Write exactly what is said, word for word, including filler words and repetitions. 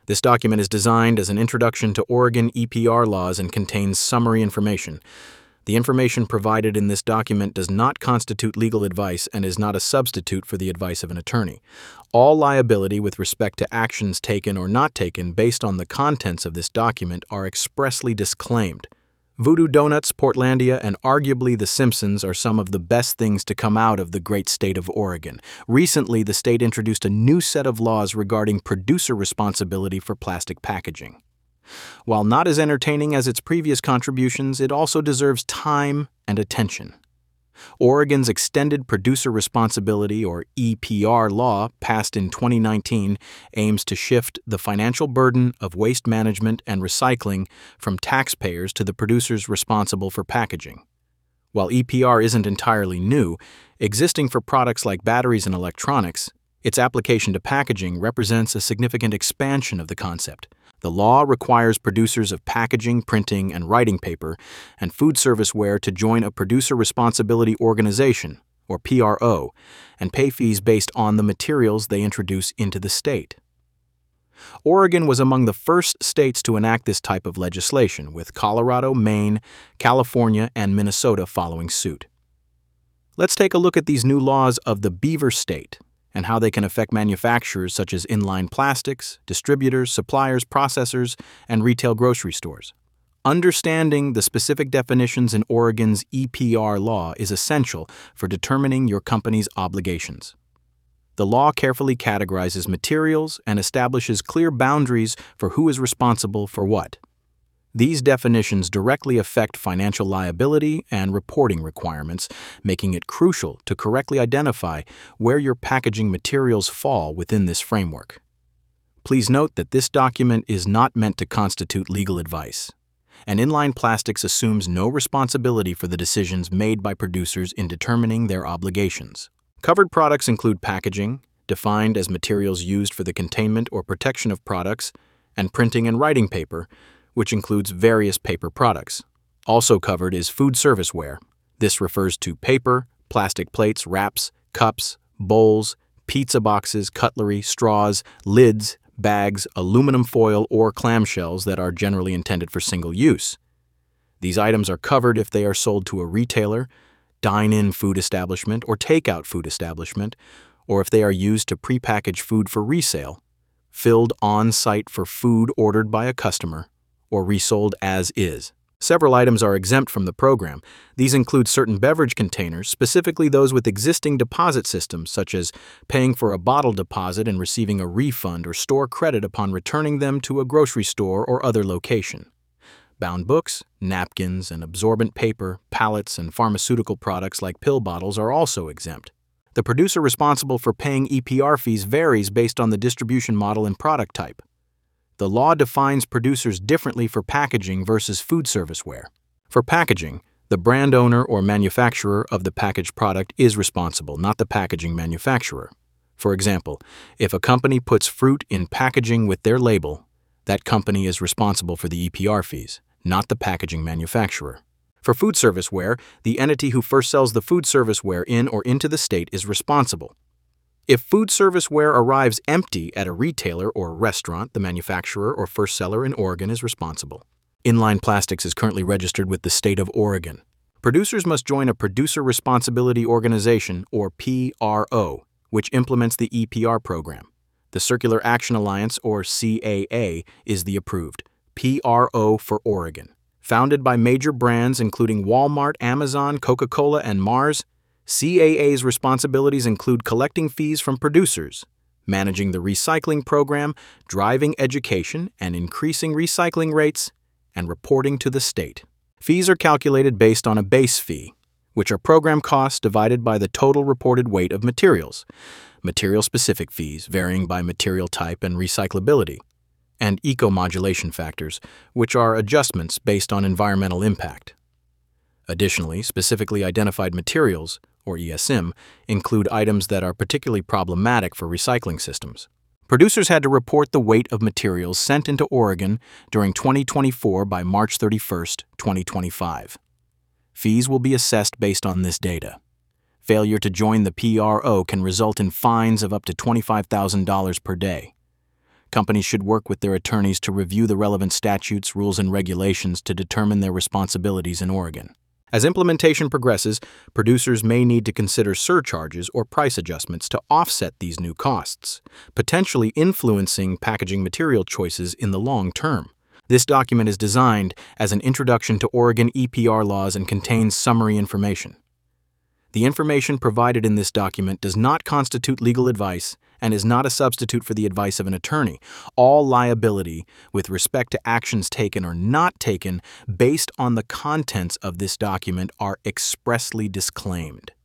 This document is designed as an introduction to Oregon E P R laws and contains summary information. The information provided in this document does not constitute legal advice and is not a substitute for the advice of an attorney. All liability with respect to actions taken or not taken based on the contents of this document are expressly disclaimed. Voodoo Donuts, Portlandia, and arguably The Simpsons are some of the best things to come out of the great state of Oregon. Recently, the state introduced a new set of laws regarding producer responsibility for plastic packaging. While not as entertaining as its previous contributions, it also deserves time and attention. Oregon's Extended Producer Responsibility, or E P R law, passed in twenty nineteen, aims to shift the financial burden of waste management and recycling from taxpayers to the producers responsible for packaging. While E P R isn't entirely new, existing for products like batteries and electronics, its application to packaging represents a significant expansion of the concept. The law requires producers of packaging, printing, and writing paper and food serviceware to join a Producer Responsibility Organization, or P R O, and pay fees based on the materials they introduce into the state. Oregon was among the first states to enact this type of legislation, with Colorado, Maine, California, and Minnesota following suit. Let's take a look at these new laws of the Beaver State and how they can affect manufacturers such as inline plastics, distributors, suppliers, processors, and retail grocery stores. Understanding the specific definitions in Oregon's E P R law is essential for determining your company's obligations. The law carefully categorizes materials and establishes clear boundaries for who is responsible for what. These definitions directly affect financial liability and reporting requirements, making it crucial to correctly identify where your packaging materials fall within this framework. Please note that this document is not meant to constitute legal advice, and Inline Plastics assumes no responsibility for the decisions made by producers in determining their obligations. Covered products include packaging, defined as materials used for the containment or protection of products, and printing and writing paper, which includes various paper products. Also covered is food serviceware. This refers to paper, plastic plates, wraps, cups, bowls, pizza boxes, cutlery, straws, lids, bags, aluminum foil, or clamshells that are generally intended for single use. These items are covered if they are sold to a retailer, dine-in food establishment, or takeout food establishment, or if they are used to prepackage food for resale, filled on-site for food ordered by a customer, or resold as is. Several items are exempt from the program. These include certain beverage containers, specifically those with existing deposit systems, such as paying for a bottle deposit and receiving a refund or store credit upon returning them to a grocery store or other location. Bound books, napkins, and absorbent paper, pallets, and pharmaceutical products like pill bottles are also exempt. The producer responsible for paying E P R fees varies based on the distribution model and product type. The law defines producers differently for packaging versus food serviceware. For packaging, the brand owner or manufacturer of the packaged product is responsible, not the packaging manufacturer. For example, if a company puts fruit in packaging with their label, that company is responsible for the E P R fees, not the packaging manufacturer. For food serviceware, the entity who first sells the food serviceware in or into the state is responsible. If food serviceware arrives empty at a retailer or restaurant, the manufacturer or first seller in Oregon is responsible. Inline Plastics is currently registered with the state of Oregon. Producers must join a Producer Responsibility Organization, or P R O, which implements the E P R program. The Circular Action Alliance, or C A A, is the approved P R O for Oregon. Founded by major brands including Walmart, Amazon, Coca-Cola, and Mars, C A A's responsibilities include collecting fees from producers, managing the recycling program, driving education and increasing recycling rates, and reporting to the state. Fees are calculated based on a base fee, which are program costs divided by the total reported weight of materials, material-specific fees varying by material type and recyclability, and eco-modulation factors, which are adjustments based on environmental impact. Additionally, specifically identified materials, or E S M, include items that are particularly problematic for recycling systems. Producers had to report the weight of materials sent into Oregon during twenty twenty-four by March thirty-first, twenty twenty-five. Fees will be assessed based on this data. Failure to join the P R O can result in fines of up to twenty-five thousand dollars per day. Companies should work with their attorneys to review the relevant statutes, rules, and regulations to determine their responsibilities in Oregon. As implementation progresses, producers may need to consider surcharges or price adjustments to offset these new costs, potentially influencing packaging material choices in the long term. This document is designed as an introduction to Oregon E P R laws and contains summary information. The information provided in this document does not constitute legal advice and is not a substitute for the advice of an attorney. All liability with respect to actions taken or not taken based on the contents of this document are expressly disclaimed.